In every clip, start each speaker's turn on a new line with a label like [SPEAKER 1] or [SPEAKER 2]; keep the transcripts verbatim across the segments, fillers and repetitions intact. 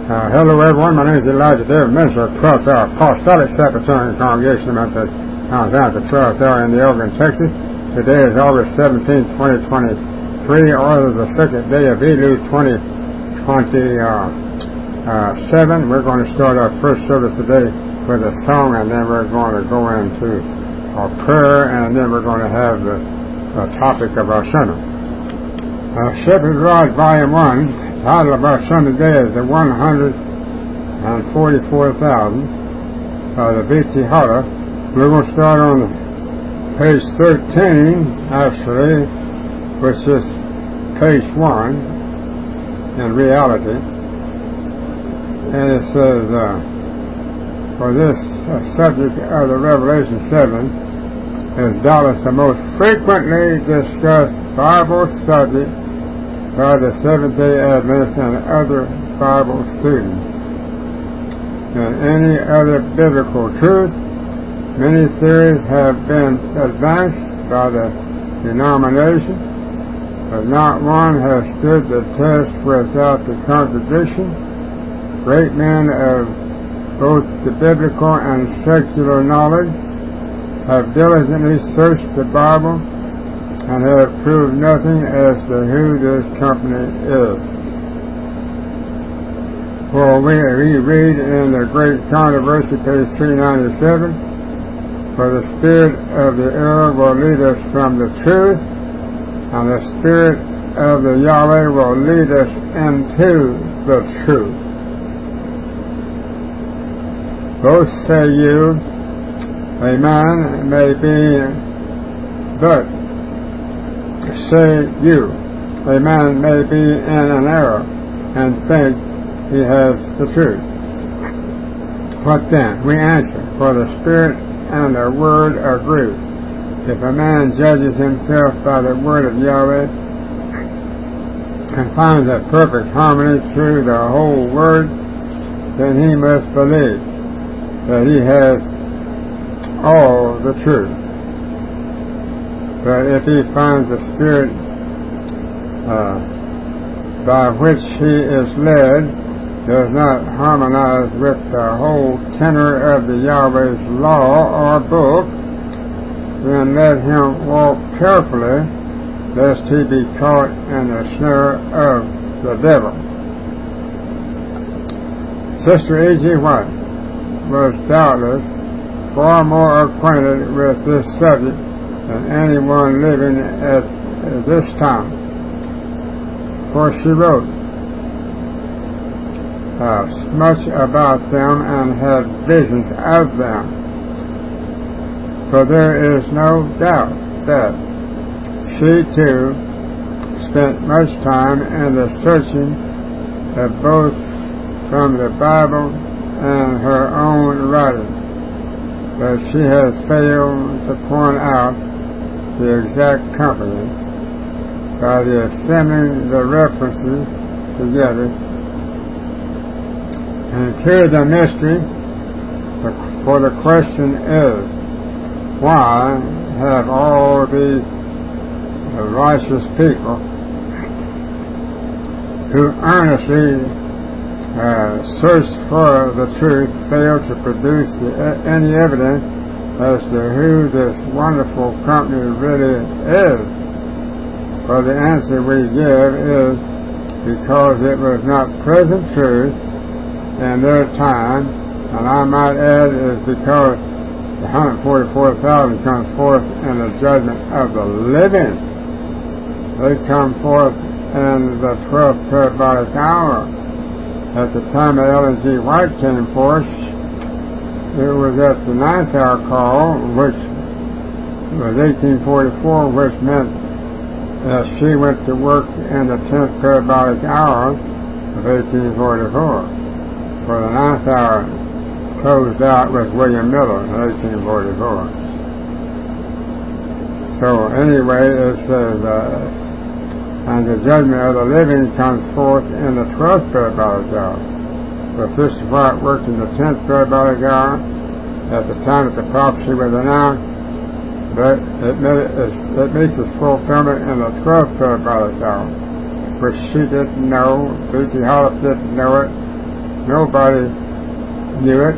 [SPEAKER 1] Uh, hello everyone, my name is Elijah David, minister of twelfth Hour Apostolic Sepulchral Congregation at the House of twelfth Hour in the Oregon, Texas. Today is August seventeenth, twenty twenty-three, or the second day of Elul twenty twenty-seven. We're going to start our first service today with a song, and then we're going to go into our prayer, and then we're going to have the, the topic of our sermon. Uh, Shepherd's Rod, Volume one. The title of our sermon today is the one hundred forty-four thousand by the V T Holler. We're going to start on page thirteen, actually, which is page one in reality. And it says, uh, for this uh, subject of the Revelation seven is doubtless the most frequently discussed Bible subject by the Seventh-day Adventists and other Bible students. And any other biblical truth, many theories have been advanced by the denomination, but not one has stood the test without the contradiction. Great men of both the biblical and secular knowledge have diligently searched the Bible and have proved nothing as to who this company is. For we, we read in the Great Controversy, page three ninety-seven, for the spirit of the error will lead us from the truth, and the spirit of the Yahweh will lead us into the truth. Both say you, a man may be, but say you, a man may be in an error and think he has the truth. What then? We answer, for the Spirit and the Word agree. If a man judges himself by the Word of Yahweh and finds a perfect harmony through the whole Word, then he must believe that he has all the truth. But if he finds the Spirit uh, by which he is led does not harmonize with the whole tenor of the Yahweh's law or book, then let him walk carefully, lest he be caught in the snare of the devil. Sister E G White was doubtless far more acquainted with this subject than anyone living at this time, for she wrote uh, much about them and had visions of them. For there is no doubt that she too spent much time in the searching of both from the Bible and her own writing, but she has failed to point out the exact company by the assembling the references together and clear the mystery. For the question is, why have all these righteous people who earnestly uh, search for the truth failed to produce any evidence as to who this wonderful company really is? For the answer we give is because it was not present truth in their time, and I might add is because the one hundred forty-four thousand comes forth in the judgment of the living. They come forth in the twelfth parabolic hour. At the time that Ellen G. White came forth, it was at the ninth hour call, which was eighteen forty-four, which meant that she went to work in the tenth parabolic hour of eighteen forty-four. For the ninth hour closed out with William Miller in eighteen forty-four. So anyway, it says, uh, and the judgment of the living comes forth in the twelfth parabolic hour. So Sister White worked in the tenth parabolic hour at the time that the prophecy was announced, but it, it meets its fulfillment in the twelfth parabolic hour, which she didn't know, B T Hollis didn't know it, Nobody knew it.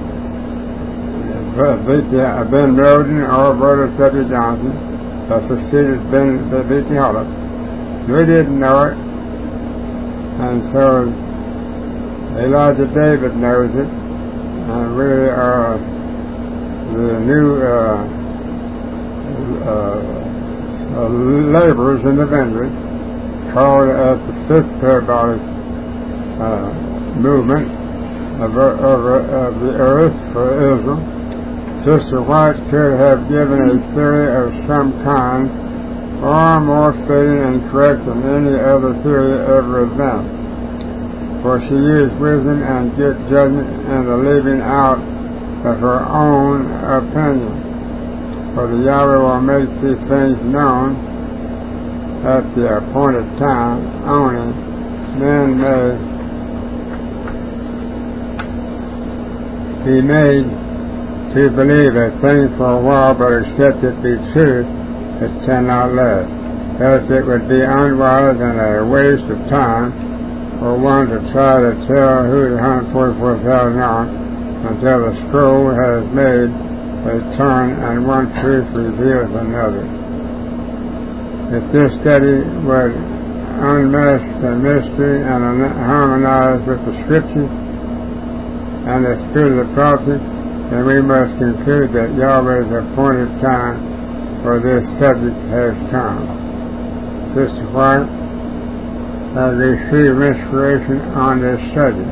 [SPEAKER 1] Ben Roden or Brother W. Johnson that succeeded Ben V T Hollis. We didn't know it. And so Elijah David knows it. And we are the new uh, uh, uh, laborers in the vineyard, called at the fifth parabolic uh, movement of, of, of the earth for Israel. Sister White could have given a theory of some kind far more fitting and correct than any other theory ever advanced, for she used wisdom and good judgment in the leaving out of her own opinion. For the Yahweh will make these things known at the appointed time only. Men may be made to believe a thing for a while, but accept it be true, it cannot last. Thus it would be unwise and a waste of time for one to try to tell who the one hundred forty-four thousand are until the scroll has made a turn and one truth reveals another. If this study would unmask the mystery and harmonize with the Scripture and the spirit of the prophet, then we must conclude that Yahweh's appointed time for this subject has come. Sister White has received inspiration on this subject,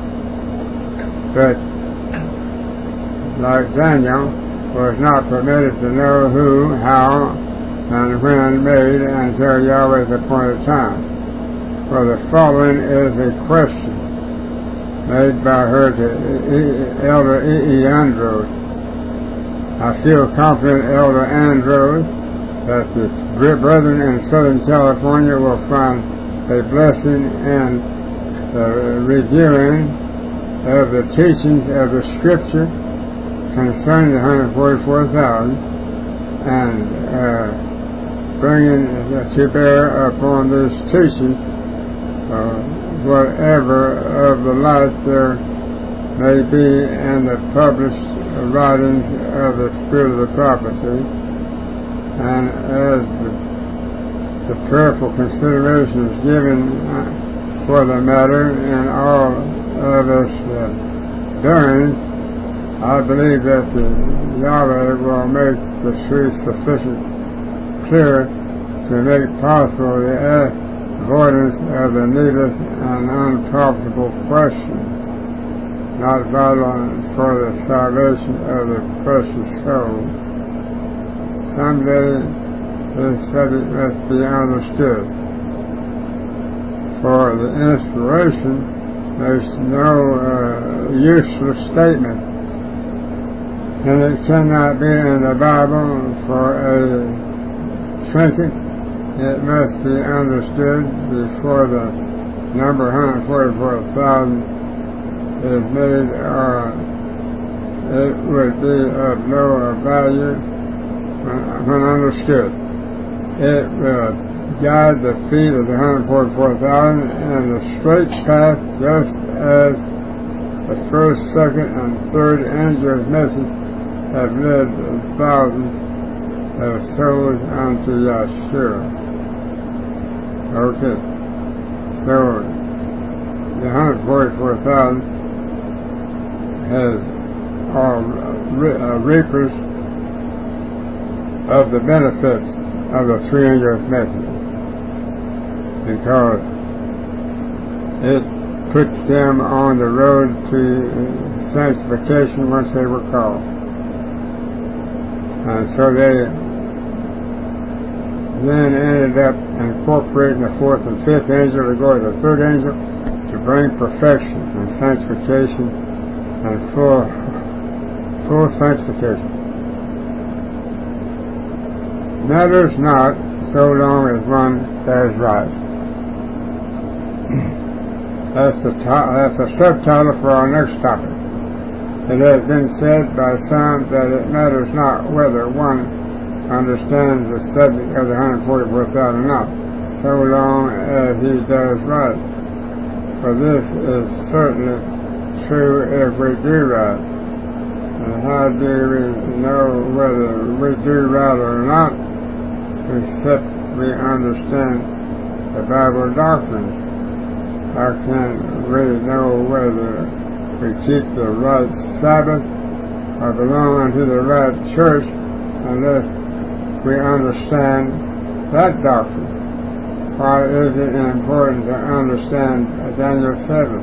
[SPEAKER 1] but like Daniel, was not permitted to know who, how, and when made until Yahweh's appointed time. For the following is a question made by her to Elder E. E. Andrews. I feel confident, Elder Andrews, that the brethren in Southern California will find a blessing in the reviewing of the teachings of the Scripture concerning the one hundred forty-four thousand and uh, bringing to bear upon this teaching uh, whatever of the light there may be in the published writings of the spirit of the prophecy, and as the, the prayerful consideration is given uh, for the matter in all of us uh, doing, I believe that the Yahweh will make the truth sufficient clear to make possible the avoidance of the needless and unprofitable questions, not vital for the salvation of the precious soul. Someday this subject must be understood, for the inspiration makes no uh, useless statement, and it cannot be in the Bible for a trinket. It must be understood before the number one hundred forty-four thousand is made, or it would be of no value when, when understood. It will guide the feet of the one hundred forty-four thousand in the straight path, just as the first, second, and third angels' message have led thousands of souls unto Yahshua. Okay, so the one hundred forty-four thousand has all uh, reapers of the benefits of the three angels' message, because it puts them on the road to sanctification once they were called. And so they then ended up incorporating the fourth and fifth angel to go to the third angel to bring perfection and sanctification and full full sanctification. Matters not so long as one does right. That's the to- that's a subtitle for our next topic. It has been said by some that it matters not whether one understands the subject of the one hundred forty-four thousand or not, so long as he does right. For this is certainly true if we do right. And how do we know whether we do right or not? Except we understand the Bible doctrines. How can we know whether we keep the right Sabbath or belong unto the right church unless we understand that doctrine? Why is it important to understand Daniel seven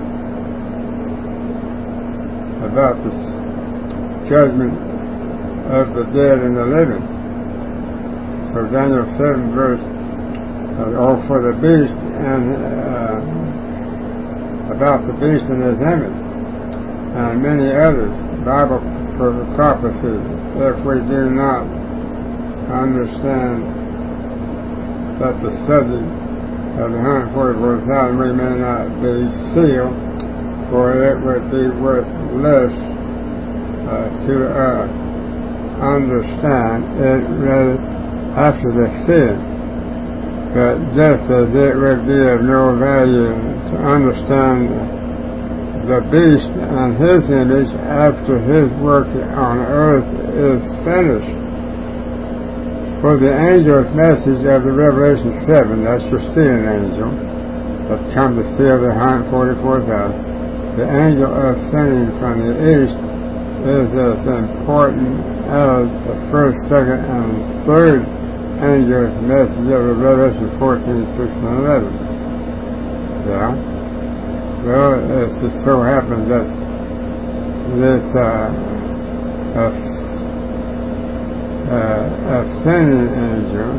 [SPEAKER 1] about the judgment of the dead and the living? So Daniel seven verse, uh, oh, for the beast and uh, about the beast and his image, and many others, Bible prophecies. If we do not understand that the subject of the one hundred forty-four thousand, we may not be sealed, for it would be worth less uh, to uh, understand it rather after the sin. But just as it would be of no value to understand the beast and his image after his work on earth is finished. For the angel's message of the Revelation seven, that's your seeing angel, that come to seal the one hundred forty-four thousand, the angel ascending from the east is as important as the first, second, and third angel's message of the Revelation fourteen, six, and eleven. Yeah? Well, it just so happens that this uh, uh, uh, ascending angel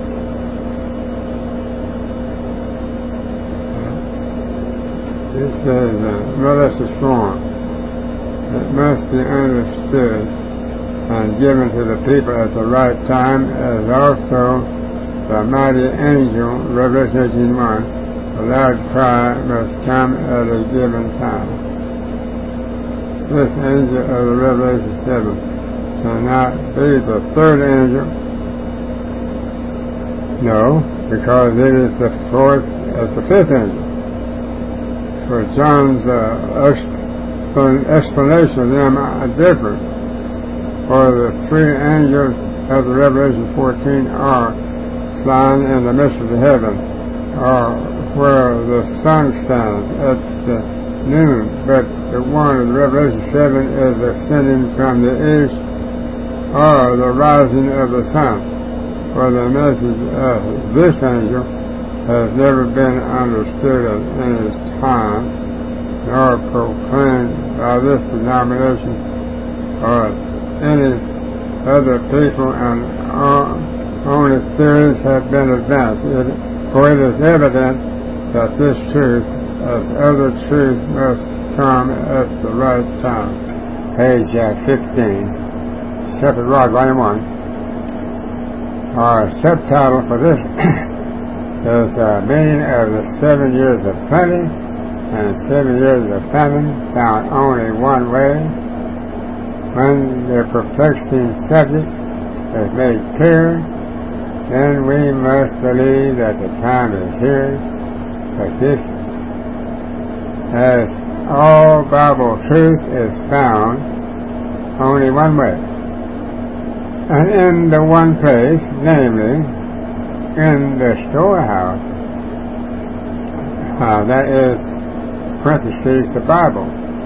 [SPEAKER 1] uh, this is uh, malicious form. It must be understood and given to the people at the right time, as also the mighty angel, Revelation eighteen one, a loud cry must come at a given time. This angel of the Revelation seven cannot be the third angel. No, because it is the fourth as the fifth angel. For John's uh, explanation of them are different. For the three angels of the Revelation fourteen are flying in the midst of the heaven, or where the sun stands at the noon. But the one of the Revelation seven is ascending from the east, or the rising of the sun. For the message of this angel has never been understood at any time, nor proclaimed by this denomination or any other people, and uh, only theories have been advanced. It, for it is evident that this truth, as other truths, must come at the right time. Page uh, fifteen, Shepherd Rod, Volume one. Our subtitle for this is uh, Meaning of the Seven Years of Plenty and Seven Years of Famine, found only one way. When the perplexing subject is made clear, then we must believe that the time is here. But this, as all Bible truth, is found only one way, and in the one place, namely, in the storehouse. Uh, that is, parentheses, the Bible.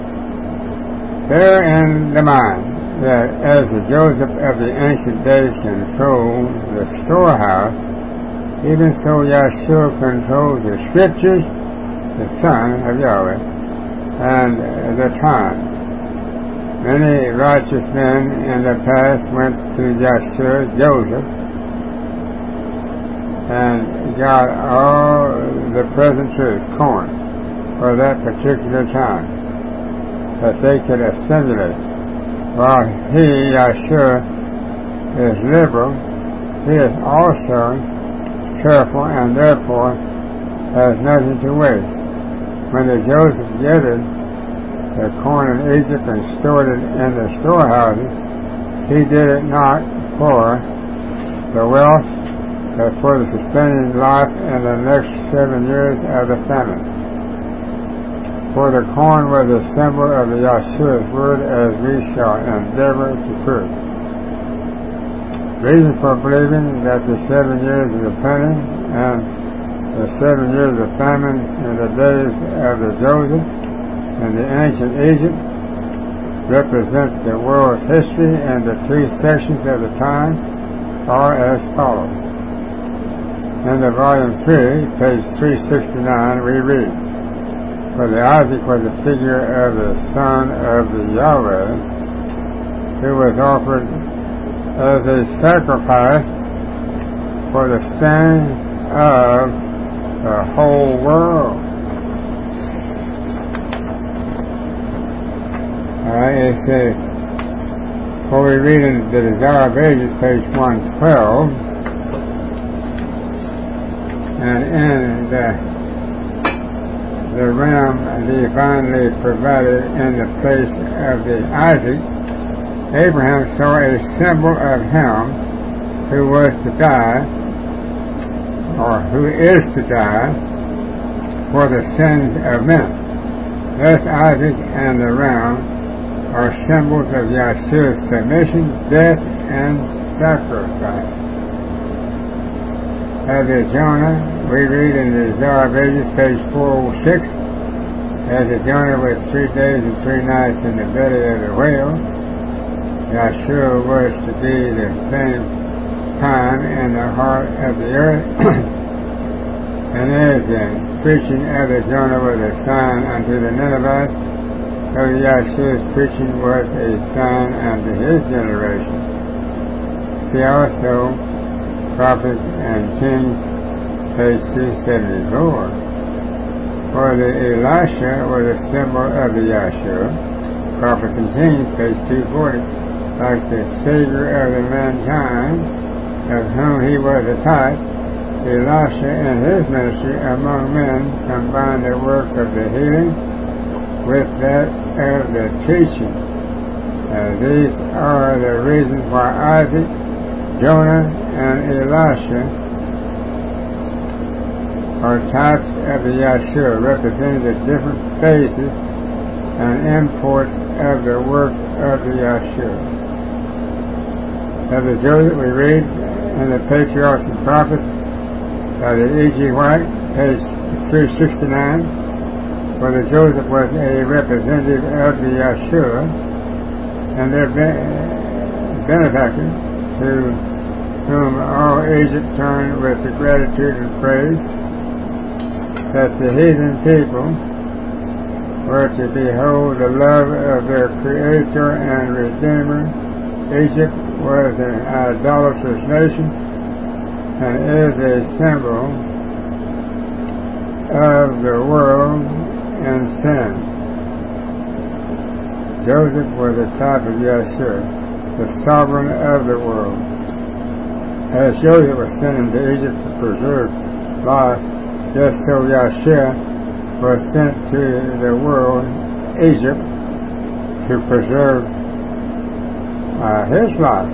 [SPEAKER 1] Bear in the mind that as the Joseph of the ancient days controlled the storehouse, even so Yahshua controls the Scriptures, the Son of Yahweh, and the time. Many righteous men in the past went to Yahshua, Joseph, and got all the present truth, corn, for that particular time, that they could assimilate. While he, Yahshua, is liberal, he is also careful and therefore has nothing to waste. When the Joseph gathered the corn in Egypt and stored it in the storehouses, he did it not for the wealth, but for the sustaining life in the next seven years of the famine. For the corn was a symbol of the Yahshua's word, as we shall endeavor to prove. Reason for believing that the seven years of the plenty and the seven years of famine in the days of the Joseph in the ancient Egypt represent the world's history, and the three sections of the time are as follows. In the volume three, page three sixty-nine, we read, for the Isaac was a figure of the son of the Yahweh, who was offered as a sacrifice for the sin of the whole world. Alright, it says, for we read in the Desire of Ages, page one twelve, and in the, the realm divinely provided in the place of the Isaac, Abraham saw a symbol of him who was to die, or who is to die, for the sins of men. Thus Isaac and the ram are symbols of Yahshua's submission, death, and sacrifice. As the Jonah, we read in the Desire of Ages, page four oh six, as the Jonah was three days and three nights in the belly of the whale, Yahshua was to be the same time in the heart of the earth, and as the preaching of the Jonah was a sign unto the Ninevites, so Yahshua's preaching was a sign unto his generation. See also Prophets and Kings, page three seventy-four. For the Elisha was a symbol of the Yahshua. Prophets and Kings, page two forty. Like the Savior of the mankind, of whom he was a type, Elisha in his ministry among men combined the work of the healing with that of the teaching. Uh, these are the reasons why Isaac, Jonah, and Elisha are types of the Yahshua, representing the different phases and imports of the work of the Yahshua. Of the Joseph, we read in the Patriarchs and Prophets by the E G White, page three sixty-nine, for the Joseph was a representative of the Yahshua and their benefactor, to whom all Egypt turned with the gratitude and praise, that the heathen people were to behold the love of their Creator and Redeemer. Egypt was an idolatrous nation and is a symbol of the world and sin. Joseph was a type of Yahshua, the sovereign of the world. As Joseph was sent into Egypt to preserve life, just so Yahshua was sent to the world, Egypt, to preserve uh, his life.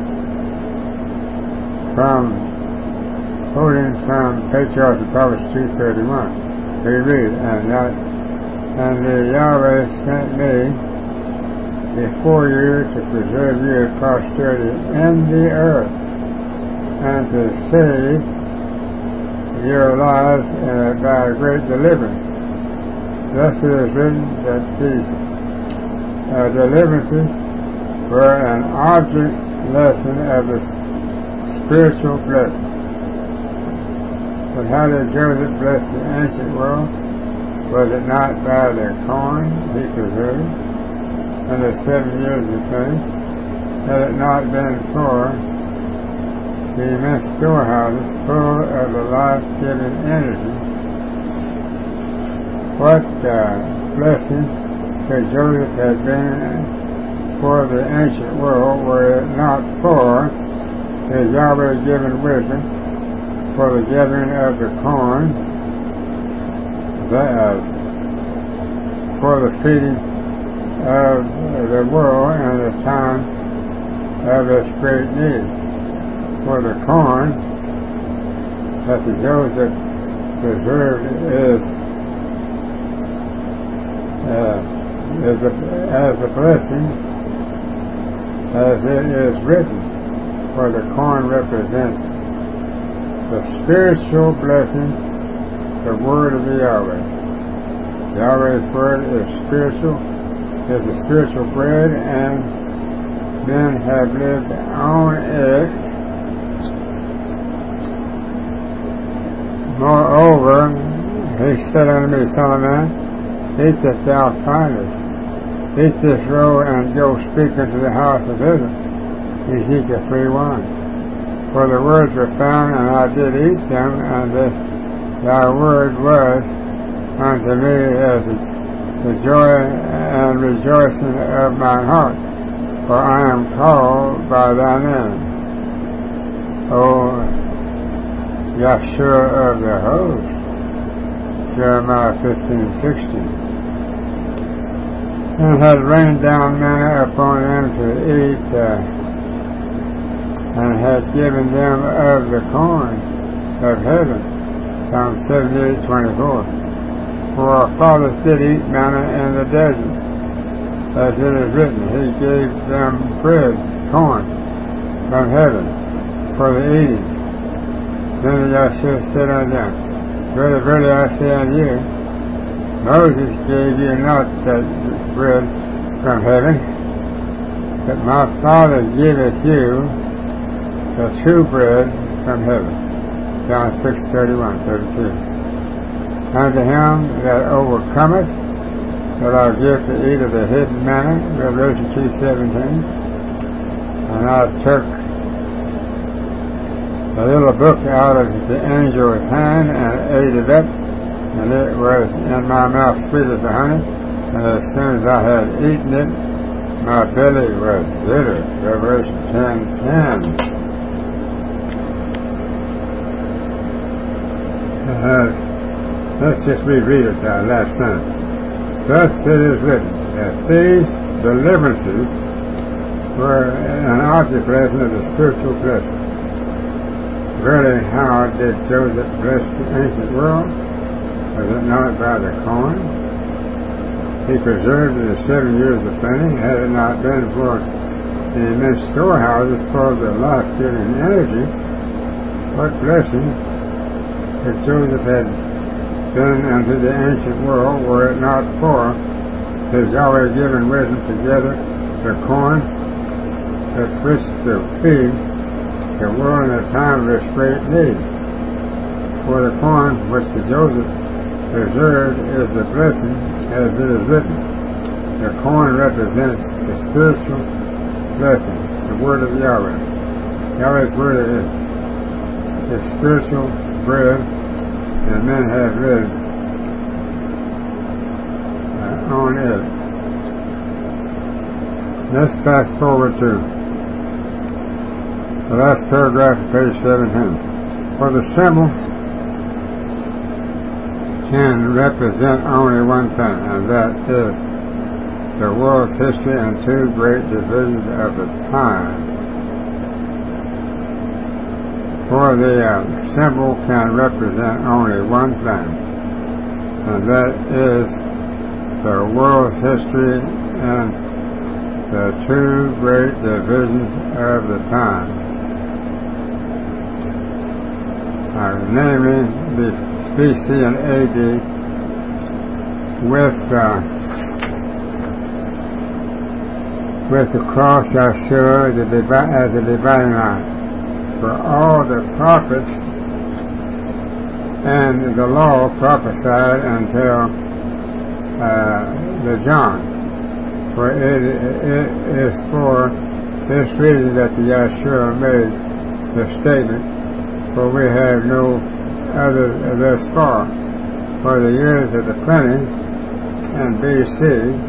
[SPEAKER 1] From quoting from Patriarchs and Prophets two thirty-one, we read, and that and the Yahweh sent me before you to preserve you in posterity in the earth, and to save your lives uh, by a great deliverance. Thus it is written that these uh, deliverances were an object lesson of the spiritual blessing. But how did Joseph bless the ancient world? Was it not by the corn he preserved and the seven years of plenty? Had it not been for the immense storehouses full of the life-giving energy, what uh, blessing could Joseph have been for the ancient world were it not for the Yahweh-given wisdom for the gathering of the corn, that, uh, for the feeding of the world and the time of its great need. For the corn that the Joseph preserved is uh, is a, as a blessing as it is written, for the corn represents the spiritual blessing, the word of the Yahweh. Yahweh's word is spiritual, is a spiritual bread, and men have lived on it. Moreover, he said unto me, Son of man, eat that thou findest. Eat this roll and go speak unto the house of Israel. Ezekiel three one. For the words were found, and I did eat them, and the, thy word was unto me as the joy and rejoicing of mine heart. For I am called by thy name, O Yahshua of the host. Jeremiah fifteen sixteen. And had rained down manna upon them to eat, uh, and had given them of the corn of heaven. Psalm seventy-eight twenty-four. For our fathers did eat manna in the desert, as it is written, He gave them bread, corn, from heaven, for the eating. Then Yahshua said unto them, Verily, verily, I say unto you, Moses gave you not that bread from heaven, but my Father giveth you the true bread from heaven. John six thirty-one thirty-two. Unto him that overcometh, that I'll give to eat of the hidden manna, Revelation two seventeen. And I took a little book out of the angel's hand and ate it up, and it was in my mouth sweet as the honey, and as soon as I had eaten it, my belly was bitter. Revelation ten ten. Uh, let's just reread it, that last sentence. Thus it is written, that these deliverances were an object lesson of the spiritual blessing. Really, how did Joseph bless the ancient world? Was it not by the corn? He preserved it in seven years of plenty. Had it not been for the immense storehouses for the life-giving energy, what blessing if Joseph had done unto the ancient world, were it not for his Yahweh given wisdom to gather the corn with which to feed the world in a time of its great need. For the corn which the Joseph preserved is the blessing, as it is written. The corn represents the spiritual blessing, the word of Yahweh. Yahweh's word is the spiritual bread, and men have lived uh, on it. Let's fast forward to the last paragraph of page seventeen. For the symbol can represent only one thing, and that is the world's history and two great divisions of the time. For the uh, symbol can represent only one thing, and that is the world's history and the two great divisions of the time. Uh, namely the B C and A D, with uh, with the cross Yahshua as a dividing line. For all the prophets and the law prophesied until uh, the John. For it, it is for this reason that the Yahshua made the statement, for we have no other thus far. For the years of the plenty and B C,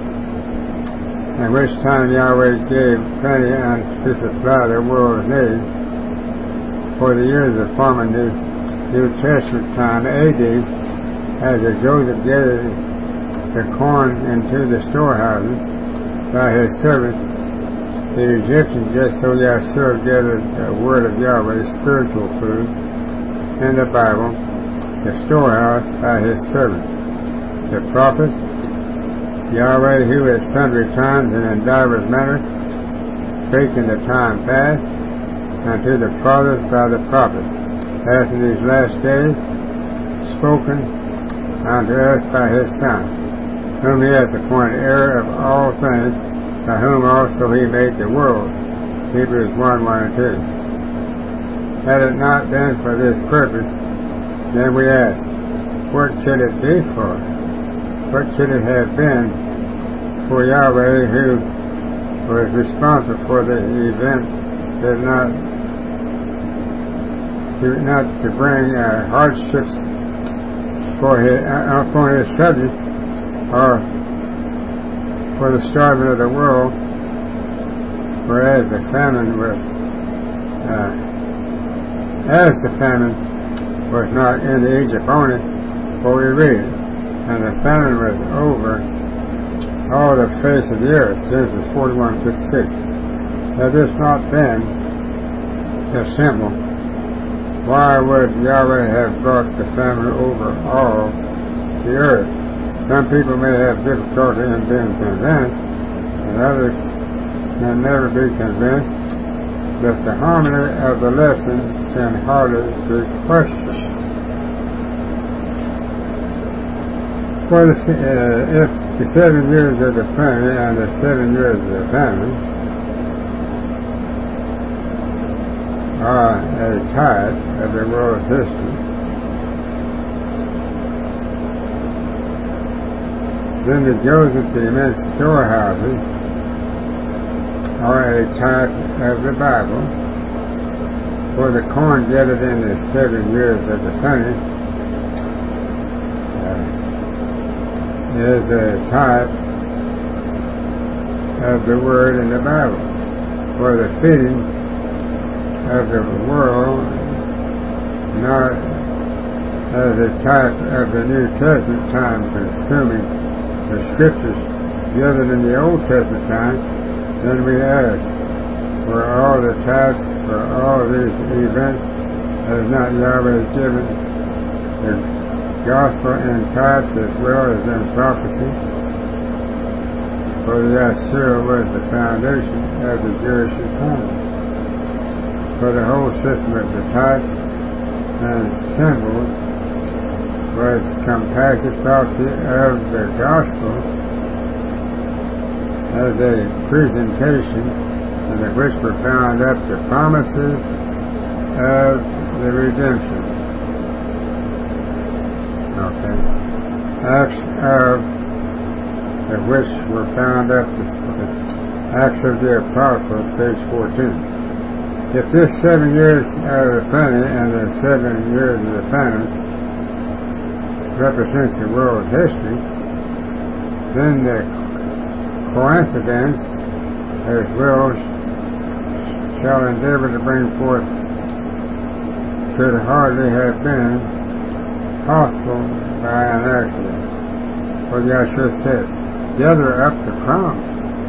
[SPEAKER 1] in which time Yahweh gave plenty and to supply the world's need, for the years of former New, New Testament time, A D, as Joseph gathered the corn into the storehouses by his servant, the Egyptians, just so Yahshua gathered the word of Yahweh, spiritual food, in the Bible, the storehouse by his servant, the prophets, Yahweh, who at sundry times and in divers manners spake in the time past unto the fathers by the prophets, hath in these last days spoken unto us by his Son, whom he hath appointed heir of all things, by whom also he made the world. Hebrews one, one and two. Had it not been for this purpose, then we ask, what should it be for? What should it have been for Yahweh, who was responsible for the event, did not to, not to bring uh, hardships for his, uh, upon his subject, or for the starving of the world, whereas the famine was, uh, as the famine was not in Egypt only, for we read, and the famine was over all the face of the earth, Genesis forty-one, fifty-six. Had this not been so simple, why would Yahweh have brought the famine over all the earth? Some people may have difficulty in being convinced, and others can never be convinced, but the harmony of the lesson can hardly be questioned. For the, uh, if the seven years of the plenty and the seven years of the famine are a type of the world's history, then the Joseph's immense storehouses are a type of the Bible, for the corn gathered in the seven years of the plenty is a type of the Word in the Bible, for the feeding of the world, not as a type of the New Testament time consuming the Scriptures gathered in the Old Testament time. Then we ask, for all the types, for all these events, has not Yahweh given the gospel in types as well as in prophecy? For the Asherah was the foundation of the Jewish economy. For the whole system of the types and symbols was compacted prophecy of the gospel as a presentation in which were bound up the promises of the redemption. Okay. Acts of the which were bound up the, the Acts of the Apostles, page fourteen. If this seven years of the plenty and the seven years of the famine represents the world's history, then the coincidence as well shall endeavor to bring forth could hardly have been possible by an accident. For Yahshua said, gather up the crumbs,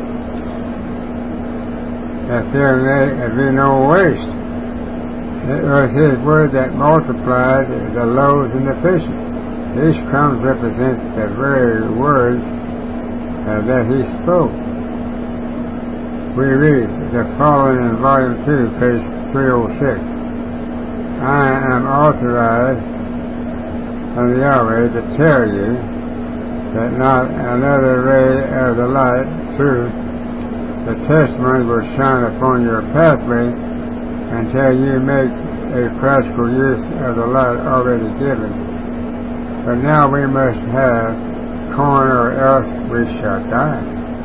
[SPEAKER 1] that there may be no waste. It was his word that multiplied the loaves and the fishes. These crumbs represent the very words uh, that he spoke. We read the following in volume two, page three oh six. I am authorized of Yahweh to tell you that not another ray of the light through the testimony will shine upon your pathway until you make a practical use of the light already given. But now we must have corn or else we shall die.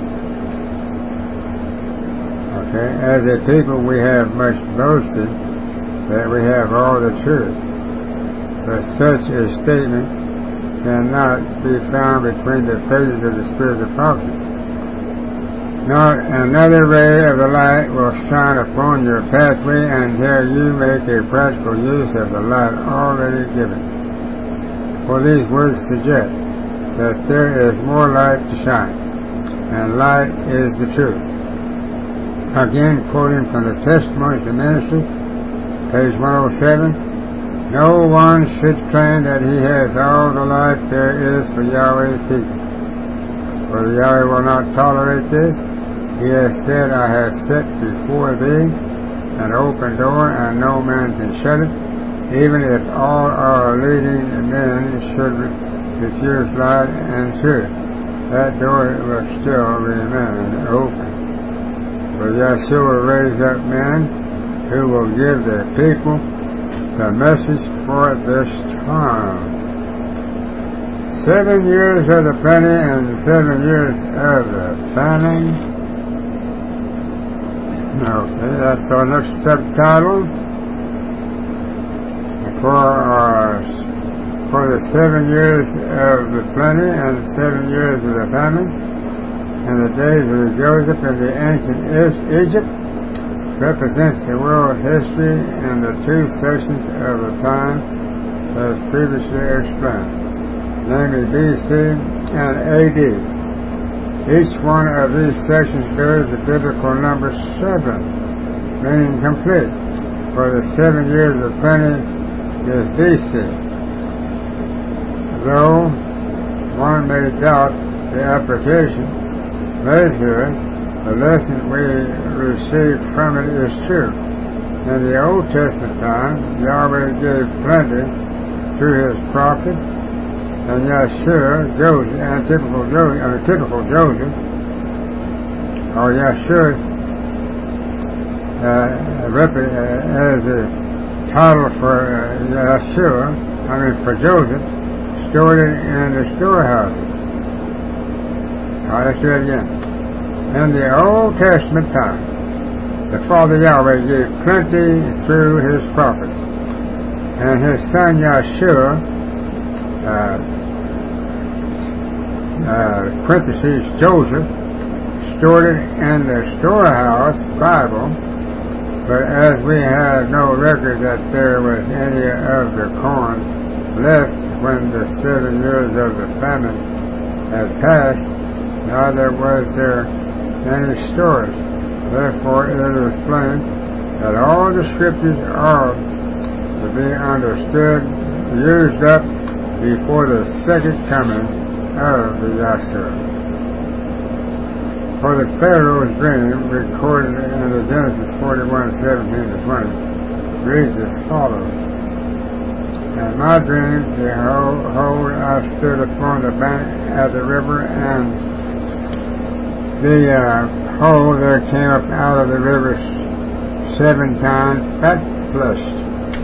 [SPEAKER 1] Okay, as a people we have much boasted that we have all the truth, but such a statement cannot be found between the pages of the Spirit of prophecy. Not another ray of the light will shine upon your pathway until you make a practical use of the light already given. For these words suggest that there is more light to shine, and light is the truth. Again, quoting from the Testimonies of Ministry, page one oh seven, no one should claim that he has all the light there is for Yahweh's people. For the Yahweh will not tolerate this. He has said, I have set before thee an open door, and no man can shut it. Even if all our leading men should refuse light and truth, that door will still remain open. For Yahshua will raise up men who will give the people the message for this time. Seven years of the plenty and seven years of the famine. Okay, that's our next subtitle. For, uh, for the seven years of the plenty and the seven years of the famine, and the days of the Joseph and the ancient Egypt, represents the world history in the two sections of the time as previously explained, namely B C and A D. Each one of these sections bears the biblical number seven, meaning complete, for the seven years of plenty is B C. Though one may doubt the application made here, the lesson we receive from it is true. In the Old Testament time, Yahweh gave plenty through his prophets, and Yahshua, Joseph, and typical Joseph, I mean, typical Joseph, or Yahshua, uh, as a title for uh, Yahshua, I mean for Joseph, stored it in the storehouse. Now let's do it again. In the Old Testament time, the Father Yahweh gave plenty through his prophets, and his son Yahshua, uh, uh, parentheses, Joseph, stored it in the storehouse, Bible. But as we have no record that there was any of the corn left when the seven years of the famine had passed, neither was there any stores. Therefore it is plain that all the scriptures are to be understood, used up before the second coming of the Yahshua. For the Pharaoh's dream, recorded in the Genesis forty-one, seventeen to twenty, reads as follows. In my dream, behold, I stood upon the bank of the river, and the uh, whole there came up out of the river seven times fat-fleshed,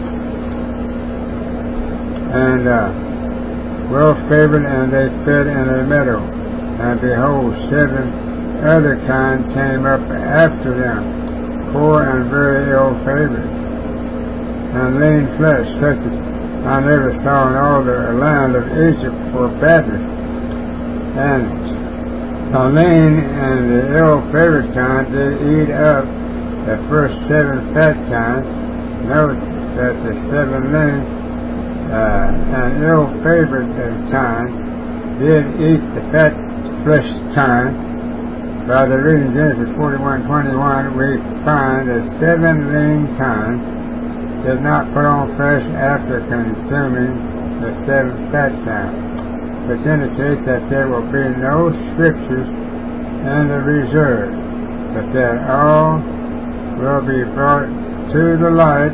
[SPEAKER 1] and uh, well-favored, and they fed in a meadow. And behold, seven other kinds came up after them, poor and very ill-favored, and lean flesh, such as I never saw in all the land of Egypt for badness. And the lean and the ill-favored kind did eat up the first seven fat kinds. Note that the seven lean Uh, and ill-favored kind did eat the fat-fleshed kind. By the reading Genesis forty-one twenty-one, we find that seven lean kind did not put on flesh after consuming the seven fat kind, which indicates that there will be no scriptures in the reserve, but that all will be brought to the light.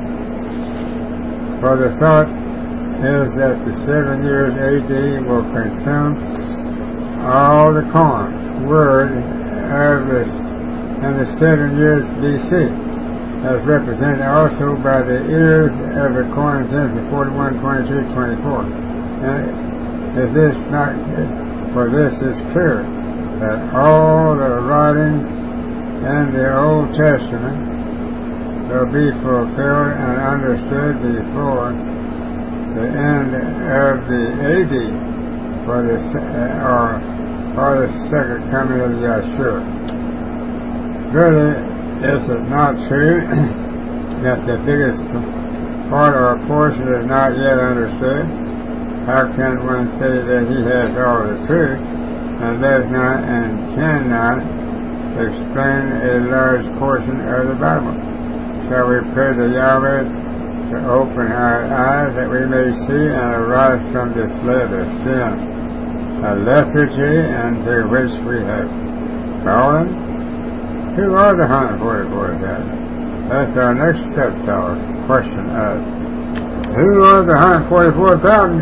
[SPEAKER 1] For the thought is that the seven years A D will consume all the corn, word of this, and the seven years B C, as represented also by the ears of the corn in Genesis forty-one, twenty-two, twenty-four. And is this not, for this is clear, that all the writings in the Old Testament will be fulfilled and understood before the end of the A D for the uh, or for the second coming of Yahshua. Really, is it not true that the biggest part or portion is not yet understood? How can one say that he has all the truth and does not and cannot explain a large portion of the Bible? Shall we pray to Yahweh to open our eyes that we may see and arise from this lead of sin? a lethargy into which we have fallen? Who are the one hundred forty-four thousand? That's our next subtopic question of who are the one hundred forty-four thousand?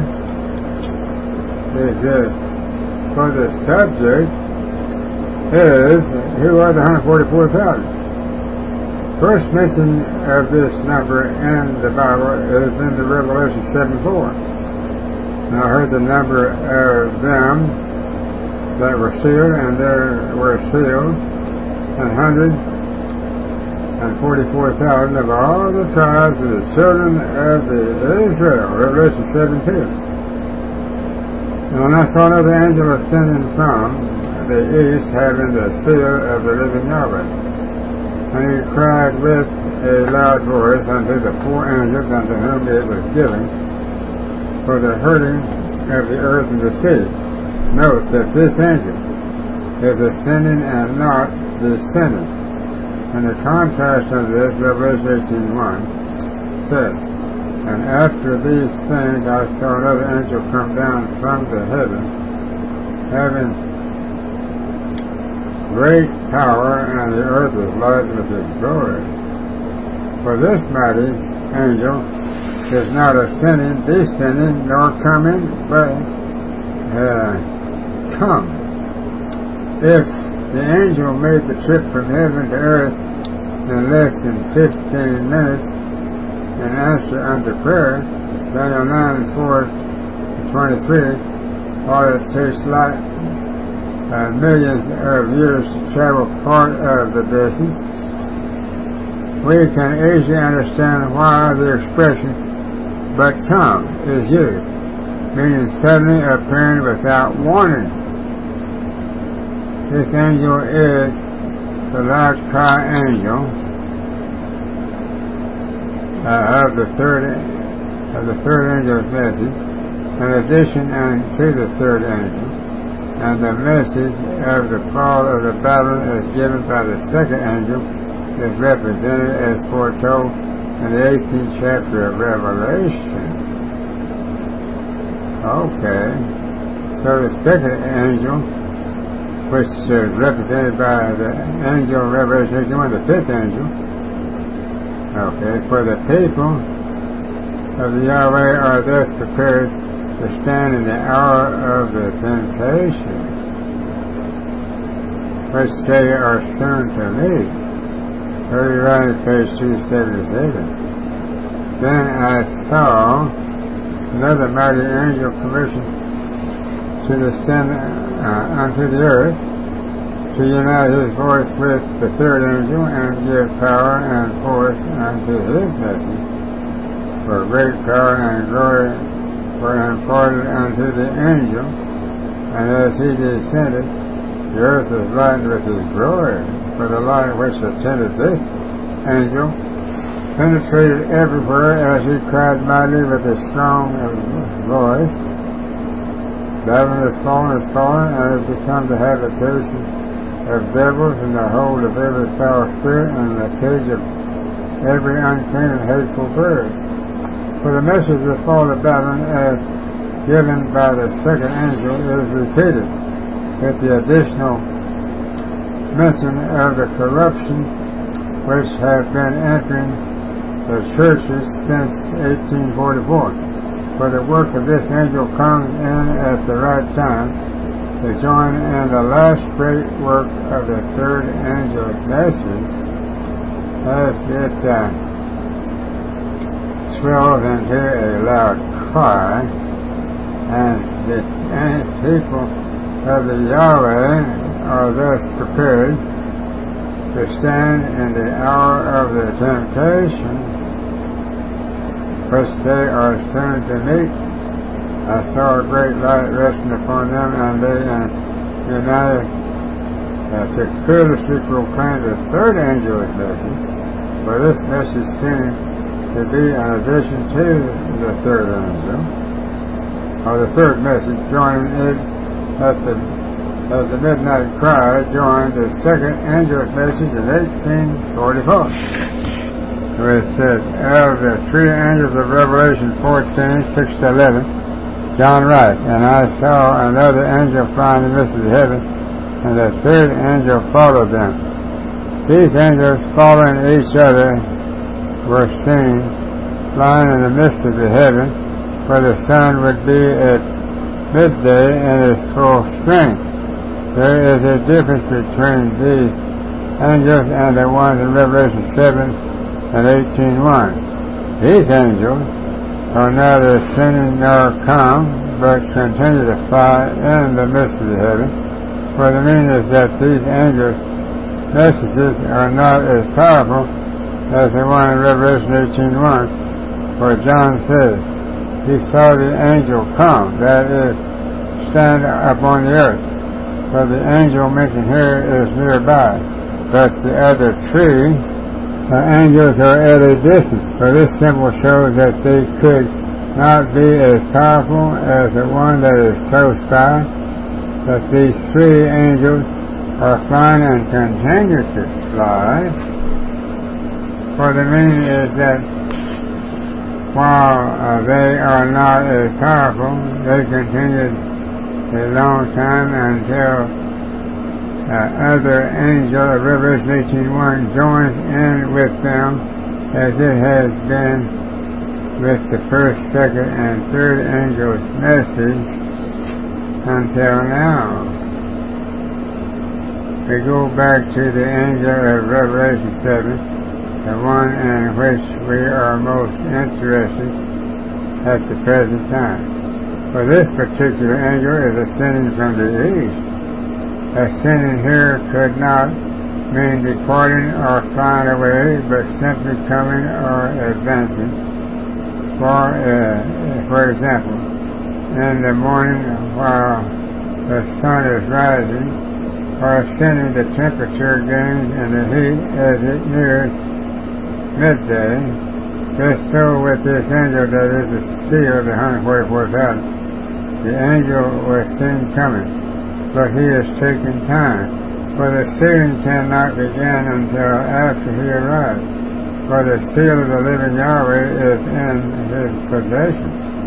[SPEAKER 1] Is it for the subject is who are the one hundred forty-four thousand? First mention of this number in the Bible is in the Revelation seven four. And I heard the number of them that were sealed, and there were sealed one hundred forty-four thousand of all the tribes of the children of the Israel. Revelation seven two. And I saw another angel ascending from the east, having the seal of the living Yahweh. And he cried with a loud voice unto the four angels unto whom it was given for the hurting of the earth and the sea. Note that this angel is ascending and not descending. And the contrast of this, Revelation eighteen one, said, and after these things I saw another angel come down from the heaven, having great power, and the earth was lightened with his glory. For this mighty angel is not ascending, descending, nor coming, but uh, come. If the angel made the trip from heaven to earth in less than fifteen minutes in answer unto prayer, Daniel nine four to twenty-three, while it takes like Uh, millions of years to travel part of the distance, we can easily understand why the expression "but come" is used, meaning suddenly appearing without warning. This angel is the loud cry angel uh, of the third of the third angel's message, in addition unto the third angel. And the message of the fall of the Babylon is given by the second angel is represented as foretold in the eighteenth chapter of Revelation. Okay. So the second angel, which is represented by the angel of Revelation eighteen, the fifth angel, okay, for the people of the Yahweh are thus prepared to stand in the hour of the temptation, which they are soon to meet. Early writing, page two seventy-seven. Then I saw another mighty angel commissioned to descend uh, unto the earth, to unite his voice with the third angel, and give power and force unto his message. For great power and glory were imparted unto the angel, and as he descended, the earth was lightened with his glory. For the light which attended this angel penetrated everywhere as he cried mightily with a strong voice, Babylon is fallen, is fallen, and has become the habitation of devils, and the hold of every foul spirit, and the cage of every unclean and hateful bird. For the message of the fall of Babylon, as given by the second angel, is repeated with the additional mention of the corruption which have been entering the churches since eighteen forty-four. For the work of this angel comes in at the right time to join in the last great work of the third angel's message, as it uh, swells into a loud cry, and the people of the Yahweh are thus prepared to stand in the hour of the temptation, which they are soon to meet. I saw a great light resting upon them, and they uh, united uh, to fearlessly proclaim the third angel's message. For this message seems to be in addition to the third angel, or the third message, joining it at the as the midnight cry joined the second angel's message in eighteen forty-four. Where it says, of the three angels of Revelation fourteen, six to eleven, John writes, "And I saw another angel fly in the midst of the heaven, and the third angel followed them. These angels following each other were seen flying in the midst of the heaven, where the sun would be at midday in its full strength." There is a difference between these angels and the ones in Revelation seven and eighteen one. These angels are neither ascending nor come, but continue to fly in the midst of the heaven. For the meaning is that these angels' messages are not as powerful as the one in Revelation eighteen one, where John says, "He saw the angel come," that is, stand upon the earth. So the angel mentioned here is nearby, but the other three uh, angels are at a distance. For this symbol shows that they could not be as powerful as the one that is close by, but these three angels are flying and continue to fly. For the meaning is that while uh, they are not as powerful, they continued a long time until uh, other angel of Revelation eighteen one joins in with them, as it has been with the first, second, and third angel's message until now. We go back to the angel of Revelation seven, the one in which we are most interested at the present time. For this particular angel is ascending from the east. Ascending here could not mean departing or flying away, but simply coming or advancing. For, uh, for example, in the morning while the sun is rising, or ascending, the temperature gains in the heat as it nears midday. Just so with this angel that is the seal of the one hundred forty-four thousand. The angel was seen coming, but he is taking time, for the sealing cannot begin until after he arrives, for the seal of the living Yahweh is in his possession.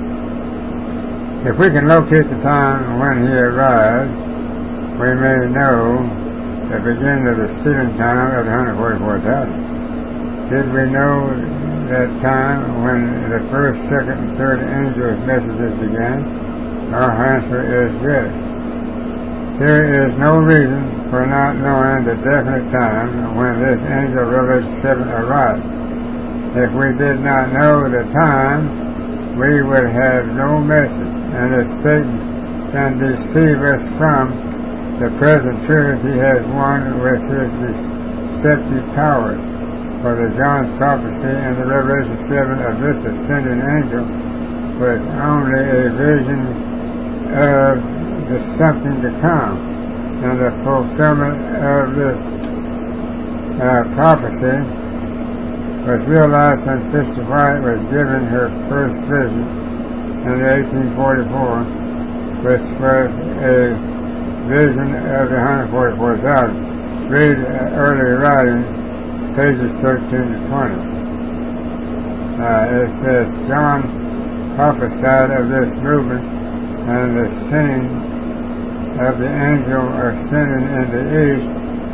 [SPEAKER 1] If we can locate the time when he arrives, we may know the beginning of the sealing time of the one hundred forty-four thousand. Did we know that time when the first, second, and third angels' messages began? Our answer is yes. There is no reason for not knowing the definite time when this angel of Revelation seven arrived. If we did not know the time, we would have no message, and if Satan can deceive us from the present truth, he has won with his deceptive powers. For the John's prophecy in the Revelation seven of this ascending angel was only a vision of the something to come, and the fulfillment of this uh, prophecy was realized when Sister White was given her first vision in eighteen forty-four, which was a vision of the one hundred forty-four thousand. Read uh, early writings, pages thirteen to twenty. Uh, it says, John prophesied of this movement and the scene of the angel ascending in the east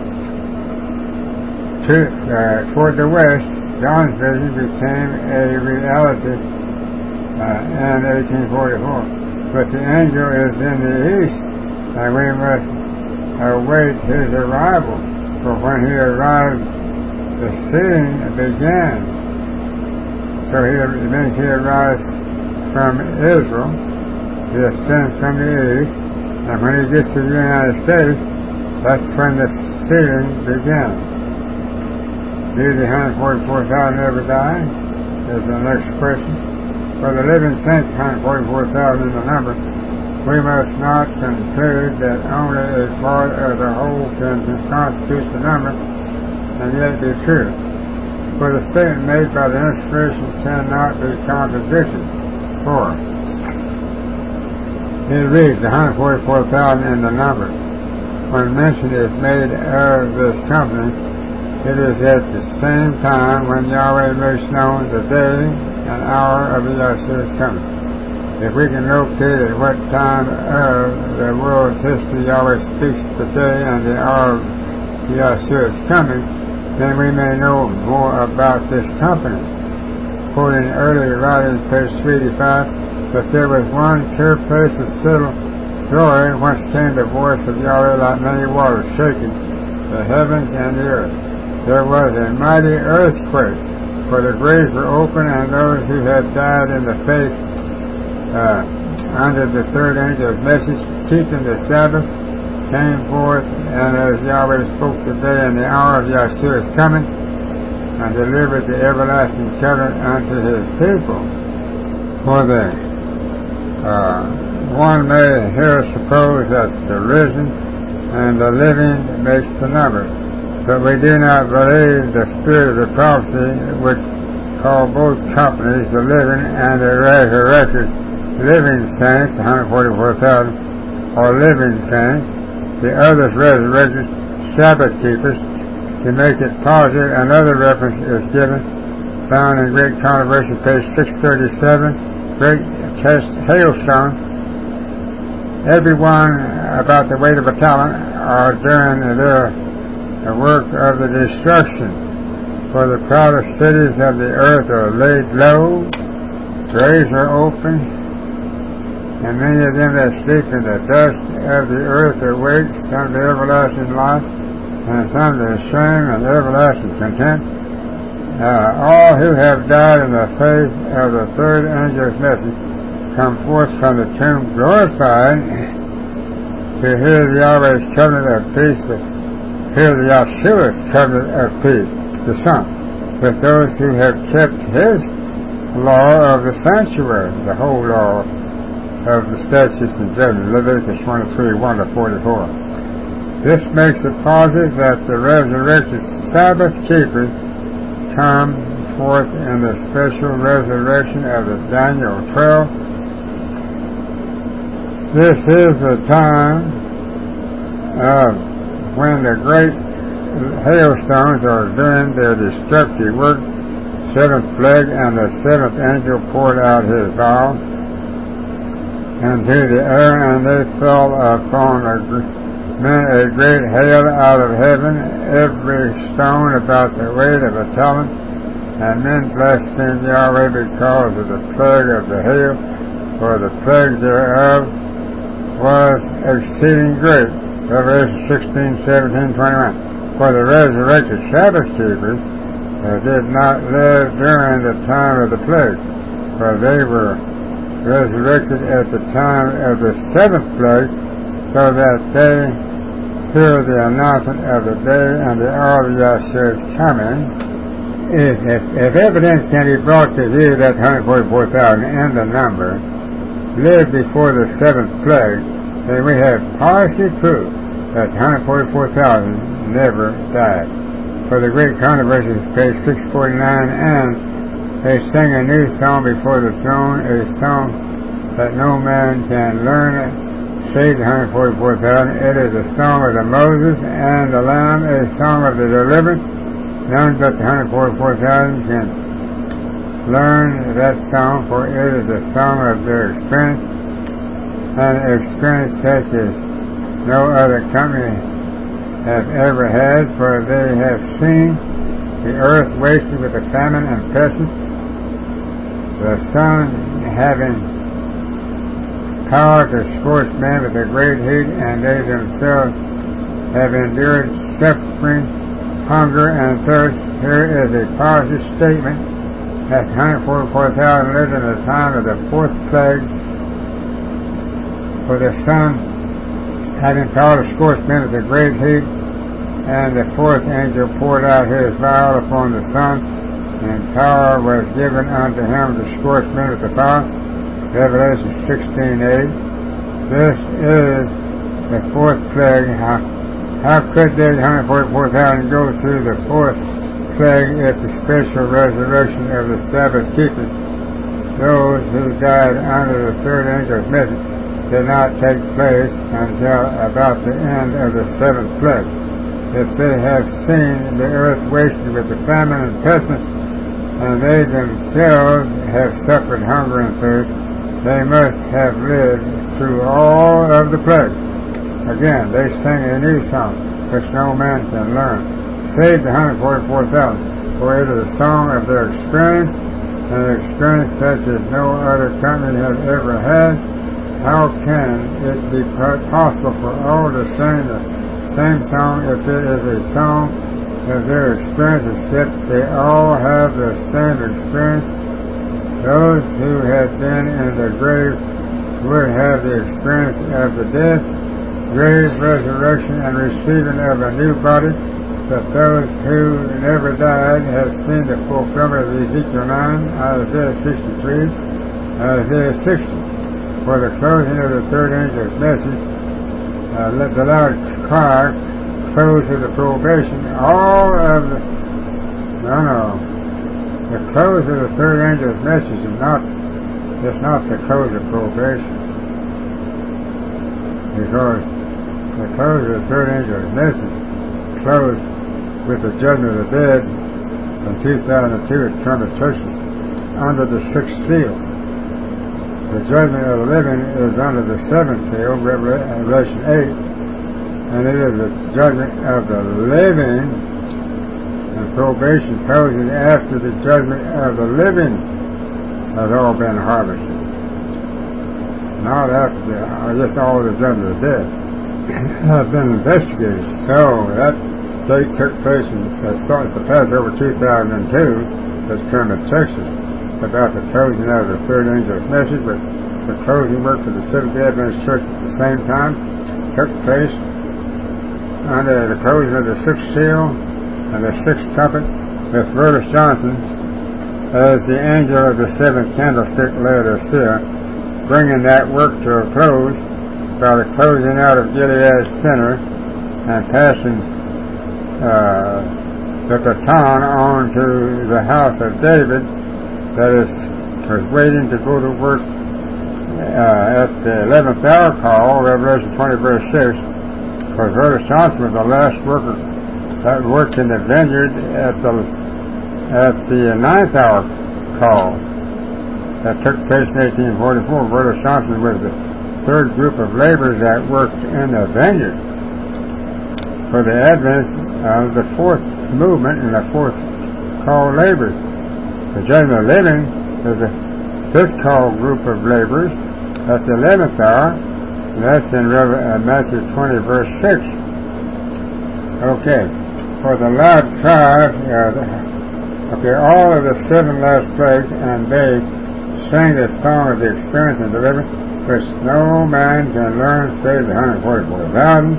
[SPEAKER 1] to, uh, toward the west. John's vision became a reality uh, in eighteen forty-four. But the angel is in the east, and we must await his arrival. For when he arrives, the scene began. So he, it means he arrives from Israel. He ascends from the east, and when he gets to the United States, that's when the sealing begins. Did the one hundred forty-four thousand ever die? Is the next question. For the living saints, one hundred forty-four thousand in the number, we must not conclude that only a part of the whole can constitute the number and yet be true. For the statement made by the inspiration cannot be contradicted. For it reads one hundred forty-four thousand in the number. When mention is made of this company, it is at the same time when Yahweh makes known the day and hour of Yahshua's coming. if we can locate at what time of the world's history Yahweh speaks today and the hour of Yahshua is coming, then we may know more about this company. Quoting earlier writings, page three eighty-five, but there was one clear place of settled glory whence came the voice of Yahweh like many waters shaking the heavens and the earth. There was a mighty earthquake, for the graves were open, and those who had died in the faith uh, under the third angel's message, keeping the Sabbath, came forth, and as Yahweh spoke today in the hour of Yahshua is coming, and delivered the everlasting covenant unto his people. For the uh, one may here suppose that the risen and the living makes the number, but we do not believe the spirit of the prophecy which call both companies the living and the resurrected living saints, one hundred forty-four thousand, or living saints, the others resurrected Sabbath keepers. To make it positive, another reference is given, found in Great Controversy, page six thirty-seven, Great Test Hailstone. Everyone about the weight of a talent are doing their the work of the destruction. For the proudest cities of the earth are laid low, graves are open, and many of them that sleep in the dust of the earth awake, some to everlasting life, and some to shame and everlasting contempt. Uh, all who have died in the faith of the third angel's message come forth from the tomb glorified to hear the Yahweh's covenant of peace, but hear the Yahshua's covenant of peace, the Son, with those who have kept his law of the sanctuary, the whole law of the statutes and judgments, Leviticus twenty-three, one to forty-four. This makes it positive that the resurrected Sabbath keepers come forth in the special resurrection of the Daniel twelve. This is the time of when the great hailstones are doing their destructive work, seventh plague, and the seventh angel poured out his vial into the air, and they fell upon a men a great hail out of heaven, every stone about the weight of a talent, and men blasphemed Yahweh because of the plague of the hail, for the plague thereof was exceeding great. Revelation sixteen, seventeen, twenty-one. For the resurrected Sabbath keepers uh, did not live during the time of the plague, for they were resurrected at the time of the seventh plague, so that they hear the announcement of the day and the hour of Yahshua's coming. If, if, if evidence can be brought to view that one hundred forty-four thousand and the number lived before the seventh plague, then we have partially proof that one hundred forty-four thousand never died. For the Great Controversy, page six forty-nine, and they sing a new song before the throne, a song that no man can learn it, save the one hundred forty-four thousand. It is a song of the Moses and the Lamb, a song of the deliverance. None but the one hundred forty-four thousand can learn that song, for it is a song of their experience, an experience such as no other company have ever had, for they have seen the earth wasted with the famine and pestilence, the sun having power to scorch men with a great heat, and they themselves have endured suffering, hunger, and thirst. Here is a positive statement that one hundred forty-four thousand lived in the time of the fourth plague, for the sun having power to scorch men with a great heat, and the fourth angel poured out his vial upon the sun, and power was given unto him to scorch men with the fire. Revelation sixteen eight. This is the fourth plague. How, how could the one hundred forty-four thousand go through the fourth plague if the special resurrection of the Sabbath keepers, those who died under the third angel's message, did not take place until about the end of the seventh plague? If they have seen the earth wasted with the famine and pestilence, and they themselves have suffered hunger and thirst, they must have lived through all of the plagues. Again, they sing a new song, which no man can learn, save the one hundred forty-four thousand, for it is a song of their experience, and an experience such as no other company has ever had. How can it be possible for all to sing the same song if it is a song of their experience, except they all have the same experience? Those who had been in the grave would have the experience of the death, grave, resurrection, and receiving of a new body, but those who never died have seen the fulfillment of Ezekiel nine, Isaiah sixty-three, Isaiah sixty. For the closing of the third angel's message, uh, the loud cry, close of the probation, all of the, no, no, the close of the third angel's message is not, it's not the close of probation. Because the close of the third angel's message closed with the judgment of the dead in two thousand two at trumpet churches under the sixth seal. The judgment of the living is under the seventh seal, Revelation eight, and it is the judgment of the living, and probation closes after the judgment of the living has all been harvested. Not after the, or just all the judgment of the dead have been investigated. So that date took place in uh, started the Passover two thousand two at Kermit, Texas, about the closing of the third angel's message, but the closing work for the Seventh-day Adventist Church at the same time took place under the closing of the sixth seal and the sixth trumpet, with Vertus Johnson as the angel of the seventh candlestick Laodicea, bringing that work to a close by the closing out of Gilead's center and passing uh, the baton on to the house of David that is was waiting to go to work uh, at the eleventh hour call, Revelation twenty verse six, because Vertus Johnson was the last worker that worked in the vineyard at the at the ninth hour call that took place in eighteen forty-four. Vertus Johnson was the third group of laborers that worked in the vineyard for the advent of the fourth movement and the fourth call laborers. The judgment of the living is the fifth call group of laborers at the eleventh hour, and that's in uh, Matthew twenty verse six. Okay, for the loud cry, uh, okay, all of the seven last plagues, and they sang the song of the experience and deliverance, which no man can learn save the one hundred forty-four thousand.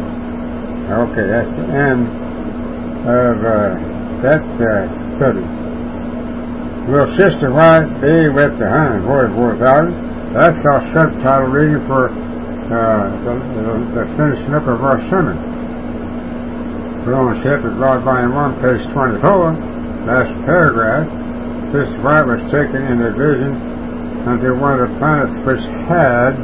[SPEAKER 1] Okay, that's the end of uh, that uh, study. Will Sister White be with the one hundred forty-four thousand? That's our subtitle reading for uh, the, the, the finishing up of our sermon. We're on Shepherd's Rod, Volume one, page twenty-four, last paragraph. Sister White was taken in a vision unto one of the planets which had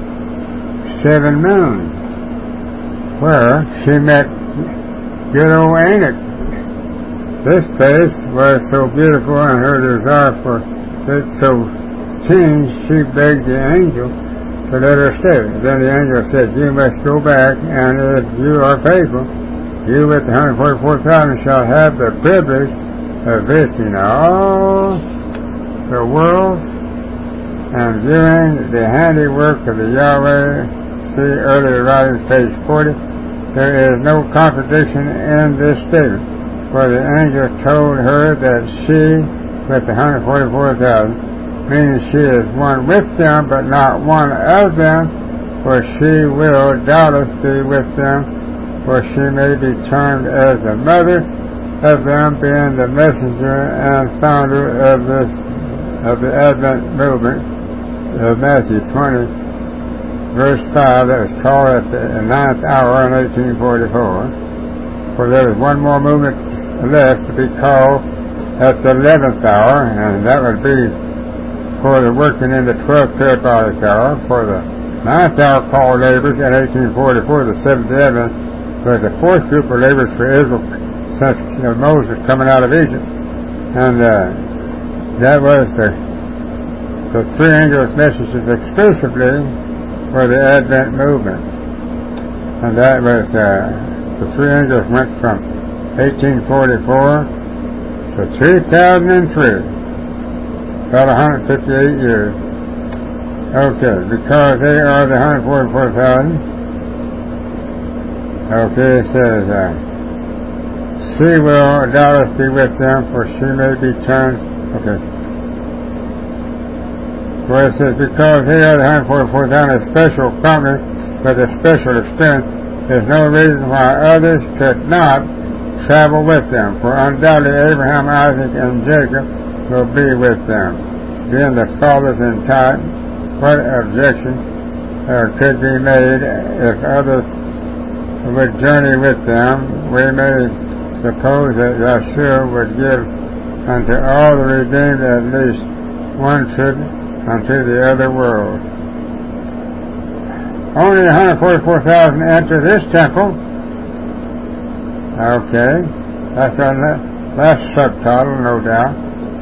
[SPEAKER 1] seven moons, where she met good old Enoch. This place was so beautiful, and her desire for it so keen, she begged the angel to let her stay. Then the angel said, you must go back, and if you are faithful, you with the one hundred forty-four thousand shall have the privilege of visiting all the worlds and viewing the handiwork of the Yahweh. See earlier writings, page forty. There is no contradiction in this statement, for the angel told her that she, with the one hundred forty-four thousand, means she is one with them, but not one of them, for she will doubtless be with them, for she may be termed as the mother of them, being the messenger and founder of this of the Advent movement of Matthew twenty, verse five, that was called at the ninth hour in eighteen forty-four. For there is one more movement left to be called at the eleventh hour, and that would be for the working in the twelfth periodic hour. For the ninth hour called laborers in eighteen forty-four, the Seventh-day Adventist was the fourth group of laborers for Israel since you know, Moses coming out of Egypt, and uh, that was the the three angels' messages exclusively for the Advent movement. And that was, uh, the three angels went from eighteen forty-four to two thousand three, about one hundred fifty-eight years. Okay, because they are the one hundred forty-four thousand. Okay, it says, uh, she will doubtless be with them, for she may be turned. Okay. Well, it says, because they are the one hundred forty-four thousand, a special company with a special experience, there's no reason why others could not travel with them, for undoubtedly Abraham, Isaac, and Jacob will be with them. Being the fathers in type, what objection uh, could be made if others would journey with them? We may suppose that Yeshua would give unto all the redeemed at least one trip unto the other world. Only one hundred forty-four thousand enter this temple. Okay, that's our last subtitle, no doubt.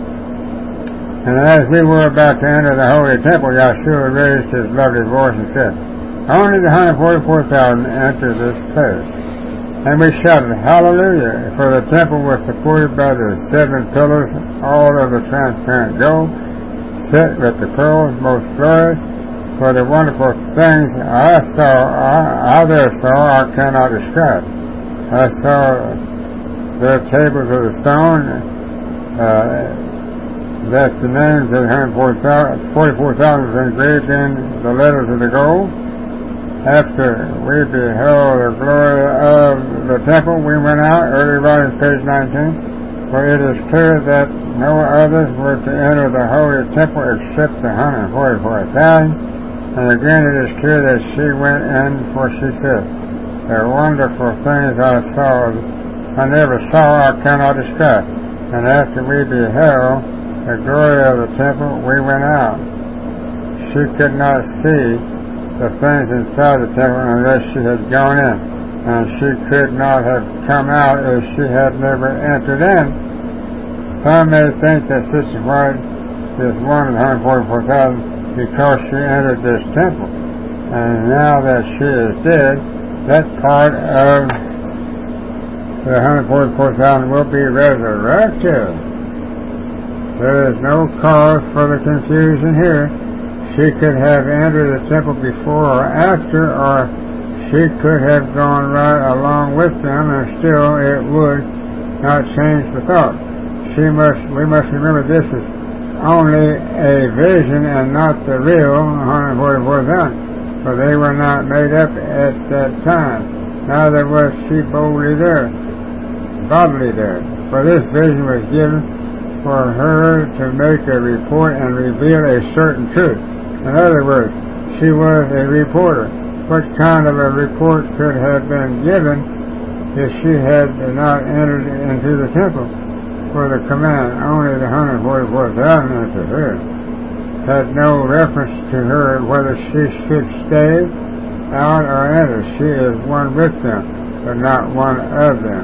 [SPEAKER 1] And as we were about to enter the holy temple, Yeshua raised his lovely voice and said, only the one hundred forty-four thousand enter this place. And we shouted, hallelujah, for the temple was supported by the seven pillars, all of the transparent gold, set with the pearls most glorious. For the wonderful things I saw, I, I there saw, I cannot describe. I saw the tables of the stone, uh, that the names of one hundred forty-four thousand was engraved in the letters of the gold. After we beheld the glory of the temple, we went out, early writings, page nineteen, for it is clear that no others were to enter the holy temple except the one hundred forty-four thousand. And again it is clear that she went in, for she said, the wonderful things I saw, I never saw, I cannot describe. And after we beheld the glory of the temple, we went out. She could not see the things inside the temple unless she had gone in, and she could not have come out if she had never entered in. Some may think that Sister White is one of the one hundred forty-four thousand because she entered this temple, and now that she is dead, that part of the one hundred forty-four thousand will be resurrected. There is no cause for the confusion here. She could have entered the temple before or after, or she could have gone right along with them, and still it would not change the thought. She must. We must remember this is only a vision and not the real one hundred forty-four thousand, for they were not made up at that time. Neither was she boldly there, bodily there, for this vision was given for her to make a report and reveal a certain truth. In other words, she was a reporter. What kind of a report could have been given if she had not entered into the temple? For the command, only the one hundred forty-four thousand entered her, had no reference to her whether she should stay out or enter. She is one with them, but not one of them.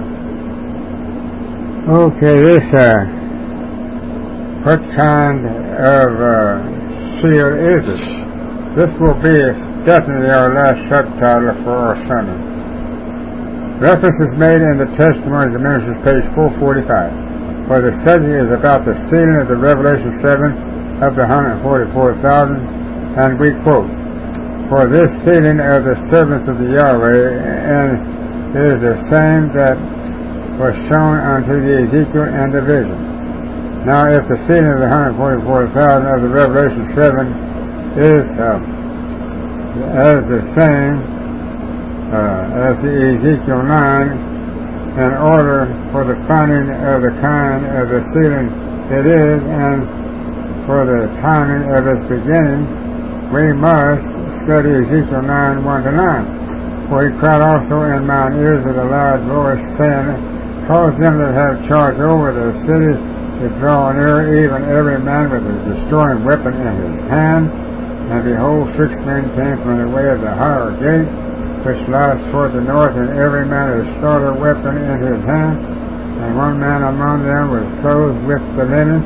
[SPEAKER 1] Okay, this, uh, what kind of uh, seal is it? This will be definitely our last subtitle for our sermon. Reference is made in the Testimonies of Ministers, page four forty-five. For the subject is about the sealing of the Revelation seven of the one hundred forty-four thousand, and we quote, for this sealing of the servants of the Yahweh and is the same that was shown unto the Ezekiel and the vision. Now if the sealing of the one hundred forty-four thousand of the Revelation seven is uh, as the same uh, as the Ezekiel nine, in order for the finding of the kind of the sealing it is, and for the timing of its beginning, we must study Ezekiel nine, one to nine. For he cried also in mine ears with a loud voice, saying, cause them that have charge over the city to draw near, even every man with a destroying weapon in his hand. And behold, six men came from the way of the higher gate, which lies toward the north, and every man a slaughter weapon in his hand. And one man among them was clothed with the linen,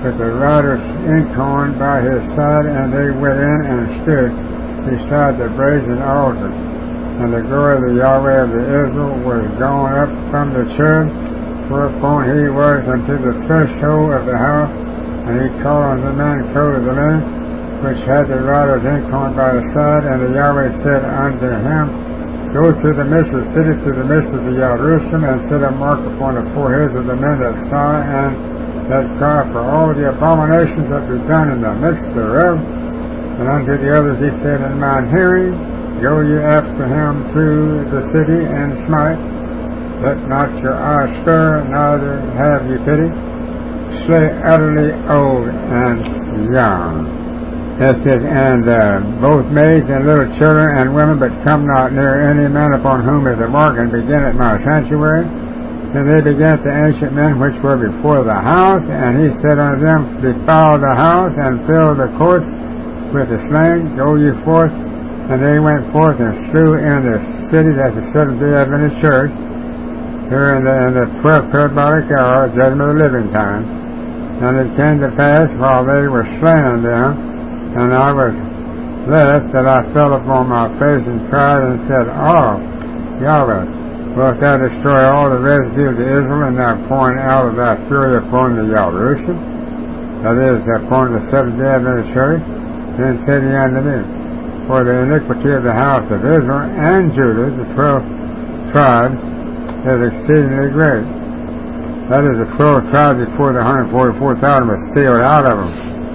[SPEAKER 1] with the rider's inkhorn by his side, and they went in and stood beside the brazen altar. And the glory of the Yahweh of the Israel was gone up from the cherub, whereupon he was unto the threshold of the house, and he called unto the man clothed with the linen, which had the rider's inkhorn by his side. And the Yahweh said unto him, Go through the midst of the city, through the midst of the Jerusalem, and set a mark upon the foreheads of the men that sigh and that cry for all the abominations that be done in the midst thereof. And unto the others he said in mine hearing, Go ye after him through the city, and smite. Let not your eyes stir, neither have ye pity. Slay utterly old and young. It says, And uh, both maids and little children and women, but come not near any man upon whom is a mark, and begin at my sanctuary. Then they began the ancient men which were before the house, and he said unto them, Defile the house, and fill the courts with the slain. Go ye forth. And they went forth and slew in the city, that's the Seventh-day Adventist Church, here in the, in the twelfth periodic hour, judgment of the living time. And it came to pass, while they were slaying them, and I was left, that I fell upon my face and cried and said, Oh, Yahweh, wilt thou destroy all the residue of Israel, and thou pouring out of thy fury upon the Jerusalem, that is, upon the Seventh-day Adventist Church? Then said he unto me, For the iniquity of the house of Israel and Judah, the twelve tribes, is exceedingly great. That is, the twelve tribes before the one hundred forty-four thousand was sealed out of them.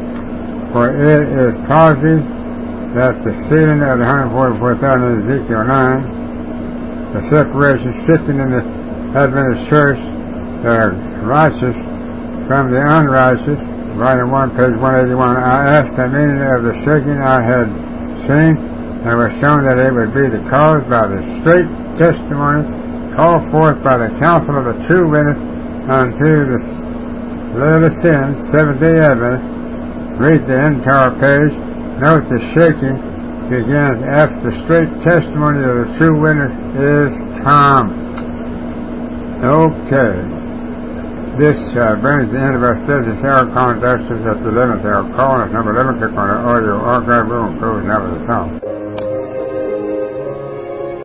[SPEAKER 1] For it is positive that the sealing of the one hundred forty-four thousand in Ezekiel nine, the separation sifting in the Adventist Church, the righteous from the unrighteous, volume one, page one eighty-one, I asked the meaning of the shaking I had seen, and was shown that it would be the cause by the straight testimony called forth by the council of the true witness unto the Laodiceans, Seventh-day Adventist. Read the entire page. Note the shaking begins after the straight testimony of the true witness is come. Okay. This uh, brings the end of our study. This hour conductions at the eleventh hour. Call us number eleven. Click on the audio archive room. Close now with the song.